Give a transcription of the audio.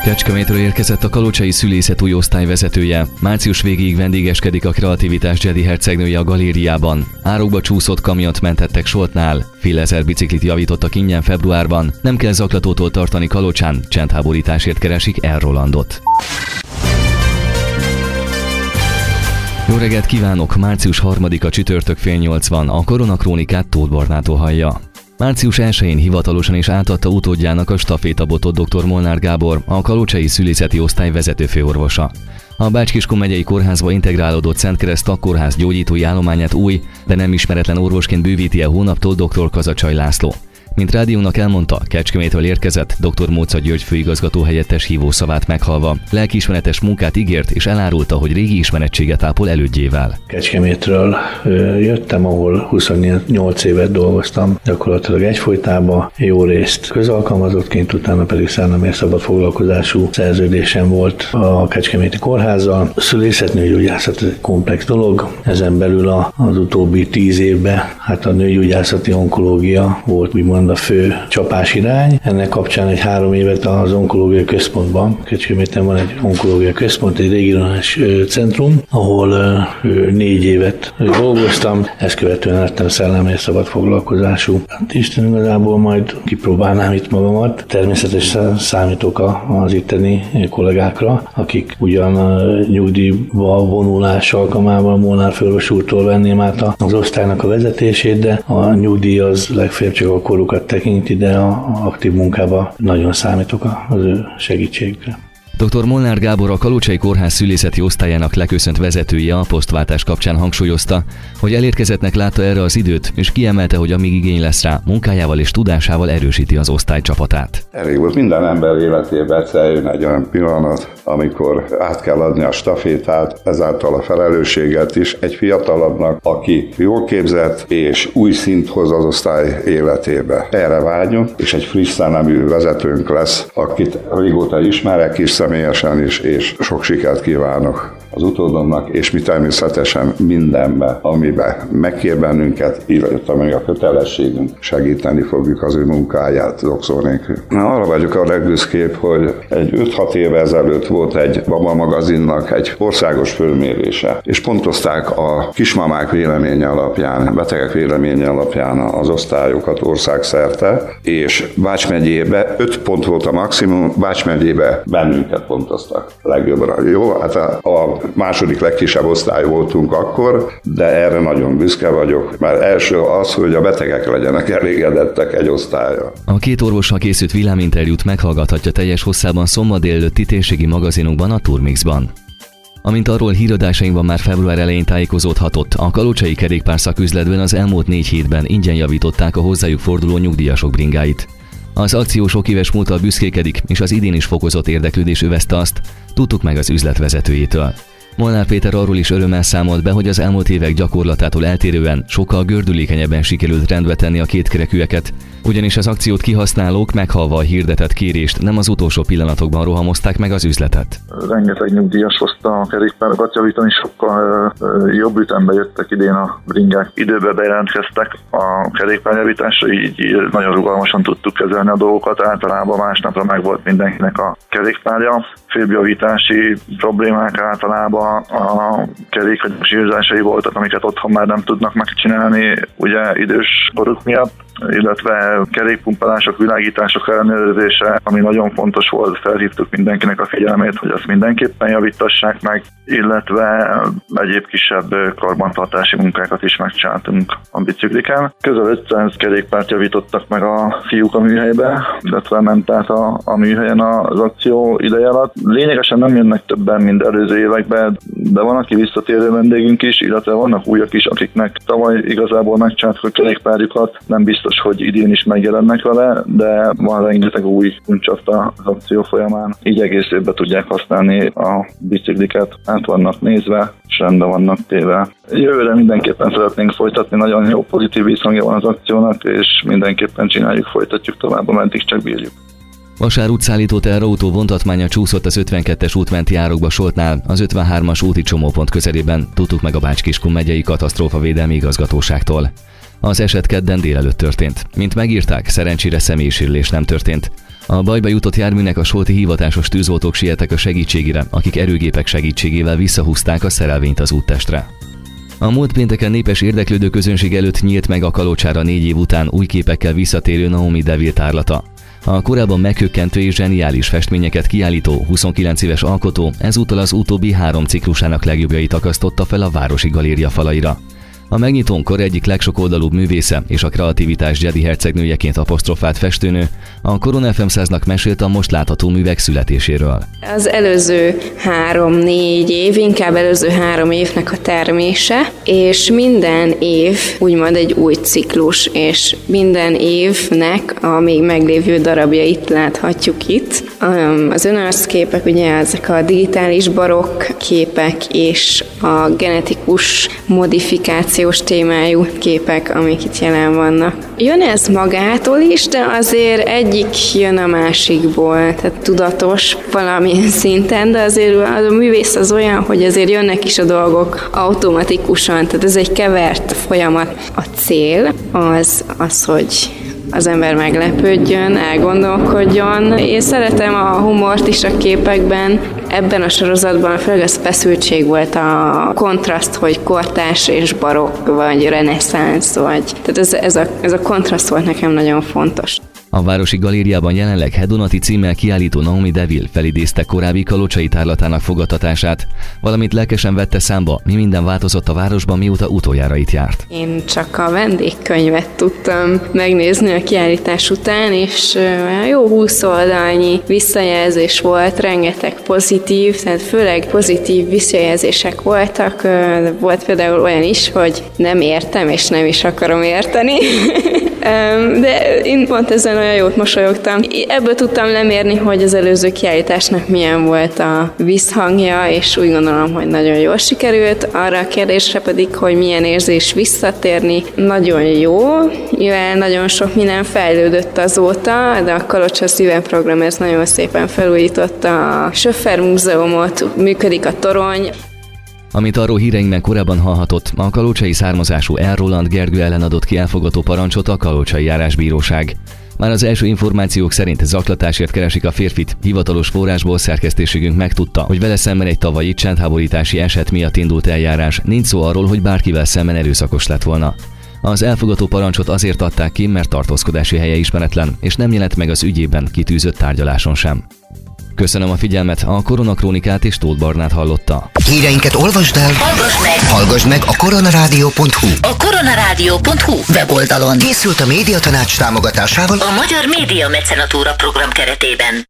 Kecskemétről érkezett a kalocsai szülészet új osztályvezetője. Március végéig vendégeskedik a Kreativitás Jedi hercegnője a galériában. Árokba csúszott kamiont mentettek Soltnál. Fél ezer biciklit javítottak ingyen februárban. Nem kell zaklatótól tartani Kalocsán, csendháborításért keresik R. Rolandot. Jó reggelt kívánok! Március 3-a csütörtök fél 8 van. A koronakrónikát Tóth Barnától hallja. Március 1-én hivatalosan is átadta utódjának a stafétabotot dr. Molnár Gábor, a kalocsai szülészeti osztály vezetőfőorvosa. A Bács-Kiskun megyei kórházba integrálódott Szentkereszt Takkórház gyógyítói állományát új, de nem ismeretlen orvosként bővíti a hónaptól dr. Kazacsay László. Mint rádiónak elmondta, Kecskemétről érkezett, dr. Móca György főigazgató helyettes hívószavát meghalva. Lelkiismeretes munkát ígért és elárulta, hogy régi ismerettséget ápol elődjével. Kecskemétről jöttem, ahol 28 évet dolgoztam, gyakorlatilag egyfolytában, jó részt közalkalmazottként, utána pedig szárnyamért szabad foglalkozású szerződésem volt a Kecskeméti kórházzal. Szülészetnőgyógyászat egy komplex dolog, ezen belül az utóbbi 10 évben a nőgyógyászati onkológia volt úgymond a fő csapásirány. Ennek kapcsán egy 3 évet az onkológia központban, Kecskeméten van egy onkológia központ, egy regionális centrum, ahol 4 évet dolgoztam, ezt követően lettem szellemi szabad foglalkozású. Isten igazából majd kipróbálnám itt magamat. Természetesen számítok az itteni kollégákra, akik ugyan nyugdíjba vonulás alkalmával Molnár főorvos úrtól venném át az osztálynak a vezetését, de a nyugdíj az legfeljebb csak a korukat tekinti, de a aktív munkában nagyon számítok az ő segítségükre. Dr. Molnár Gábor, a Kalocsai Kórház szülészeti osztályának leköszönt vezetője a posztváltás kapcsán hangsúlyozta, hogy elérkezettnek látta erre az időt, és kiemelte, hogy amíg igény lesz rá, munkájával és tudásával erősíti az osztály csapatát. Elég volt, minden ember életében egyszer jön egy olyan pillanat, amikor át kell adni a stafétát, ezáltal a felelősséget is egy fiatalabbnak, aki jól képzett és új szint hoz az osztály életébe. Erre vágyunk, és egy friss szellemű vezetőnk lesz, akit régóta ismerek is személyesen is, és sok sikert kívánok az utódomnak, és mi természetesen mindenben, amiben megkér bennünket, illetve még a kötelességünk, segíteni fogjuk az ő munkáját dokszó nélkül. Arra vagyok a legbüszkébb, hogy egy 5-6 éve ezelőtt volt egy Baba magazinnak egy országos fölmérése, és pontozták a kismamák véleménye alapján, betegek véleménye alapján az osztályokat országszerte, és Bács megyébe 5 pont volt a maximum, Bács megyébe bennünket pontoztak legjobbra. Jó, hát a második legkisebb osztály voltunk akkor, de erre nagyon büszke vagyok, mert első az, hogy a betegek legyenek elégedettek egy osztállyal. A 2 orvossal készült villáminterjút meghallgathatja teljes hosszában szombat délelőtti térségi magazinunkban, a Turmixban. Amint arról híradásainkban már február elején tájékozódhatott, a kalocsai kerékpárszaküzletben az elmúlt 4 hétben ingyen javították a hozzájuk forduló nyugdíjasok bringáit. Az akció sok éves múlttal büszkékedik, és az idén is fokozott érdeklődés övezte azt, tudtuk meg az üzletvezetőjétől. Molnár Péter arról is örömmel számolt be, hogy az elmúlt évek gyakorlatától eltérően sokkal gördülékenyebben sikerült rendbe tenni a kétkerekűeket, ugyanis az akciót kihasználók meghalva a hirdetett kérést nem az utolsó pillanatokban rohamozták meg az üzletet. Rengeteg nyugdíjas hozta a kerékpárokat javítani, sokkal jobb ütembe jöttek idén a bringák. Időben bejelentkeztek a kerékpárjavításra, így nagyon rugalmasan tudtuk kezelni a dolgokat. Általában másnapra meg volt mindenkinek a kerékpárja. Félbjavítási problémák általában a kerékanyagos érzései voltak, amiket otthon már nem tudnak megcsinálni, ugye idős koruk miatt, illetve kerékpumpálások, világítások ellenőrzése, ami nagyon fontos volt, felhívtuk mindenkinek a figyelmét, hogy azt mindenképpen javítassák meg, illetve egyéb kisebb karbantartási munkákat is megcsináltunk a bicikliken. Közel 500 kerékpárt javítottak meg a fiúk a műhelybe, illetve ment át a műhelyen az akció ideje alatt. Lényegesen nem jönnek többen, mint előző években, de van, aki visszatérő vendégünk is, illetve vannak újak is, akiknek tavaly igazából megcsináltuk a kerékpárjukat, nem biztos, hogy idén is megjelennek vele, de van rengeteg új kuncsafta az akció folyamán. Így egész évben tudják használni a bicikliket, át vannak nézve, és rendben vannak téve. Jövőre mindenképpen szeretnénk folytatni, nagyon jó pozitív visszhangja van az akciónak, és mindenképpen csináljuk, folytatjuk tovább, ameddig csak bírjuk. Vasár útszállító teherautó vontatmánya csúszott az 52-es útmenti árokba Soltnál, az 53-as úti csomópont közelében, tudtuk meg a Bács-Kiskun megyei katasztrófavédelmi igazgatóságtól. Az eset kedden délelőtt történt. Mint megírták, szerencsére személyisérülés nem történt. A bajba jutott járműnek a solti hivatásos tűzoltók siettek a segítségére, akik erőgépek segítségével visszahúzták a szerelvényt az úttestre. A múlt pénteken népes érdeklődő közönség előtt nyílt meg a Kalocsára 4 év után új képekkel visszatérő Naomi Deville tárlata. A korábban meghökkentő és zseniális festményeket kiállító 29 éves alkotó ezúttal az utóbbi 3 ciklusának legjobbjait akasztotta fel a Városi Galéria falaira. A megnyitón kor egyik legsokoldalúbb művésze és a kreativitás Jedi hercegnőjeként apostrofált festőnő a Korona FM 100-nak mesélt a most látható művek születéséről. Az előző 3-4 év, inkább előző 3 évnek a termése, és minden év úgymond egy új ciklus, és minden évnek a még meglévő darabjait láthatjuk itt. Az önarcképek, ugye ezek a digitális barokk képek és a genetikus modifikációs témájú képek, amik itt jelen vannak. Jön ez magától is, de azért egyik jön a másikból, tehát tudatos valamilyen szinten, de azért a művész az olyan, hogy azért jönnek is a dolgok automatikusan, tehát ez egy kevert folyamat. A cél az, hogy az ember meglepődjön, elgondolkodjon. Én szeretem a humort is a képekben. Ebben a sorozatban főleg az feszültség volt a kontraszt, hogy kortárs és barokk, vagy reneszánsz, vagy... Tehát ez a kontraszt volt nekem nagyon fontos. A Városi Galériában jelenleg Hedonati címmel kiállító Naomi Deville felidézte korábbi kalocsai tárlatának fogadtatását, valamint lelkesen vette számba, mi minden változott a városban, mióta utoljára itt járt. Én csak a vendégkönyvet tudtam megnézni a kiállítás után, és jó 20 oldalnyi visszajelzés volt, rengeteg pozitív, tehát főleg pozitív visszajelzések voltak. Volt például olyan is, hogy nem értem, és nem is akarom érteni. De én pont ezen olyan jót mosolyogtam. Ebből tudtam lemérni, hogy az előző kiállításnak milyen volt a visszhangja, és úgy gondolom, hogy nagyon jól sikerült. Arra a kérdésre pedig, hogy milyen érzés visszatérni, nagyon jó, mivel nagyon sok minden fejlődött azóta, de a Kalocsa Szíven program ez nagyon szépen felújította a Schöffer Múzeumot, működik a torony. Amit arról híreinkben korábban hallhatott, a kalocsai származású L. Roland Gergő ellen adott ki elfogató parancsot a Kalocsai Járásbíróság. Már az első információk szerint zaklatásért keresik a férfit, hivatalos forrásból szerkesztőségünk megtudta, hogy vele szemben egy tavalyi csendháborítási eset miatt indult eljárás, nincs szó arról, hogy bárkivel szemben erőszakos lett volna. Az elfogató parancsot azért adták ki, mert tartózkodási helye ismeretlen, és nem jelent meg az ügyében kitűzött tárgyaláson sem. Köszönöm a figyelmet, a Koronakrónikát és Tóth Barnát hallotta. Híreinket olvasd el, hallgass meg a koronarádió.hu. A koronarádió.hu weboldalon. Készült a Médiatanács támogatásával a Magyar Média Mecenatúra program keretében.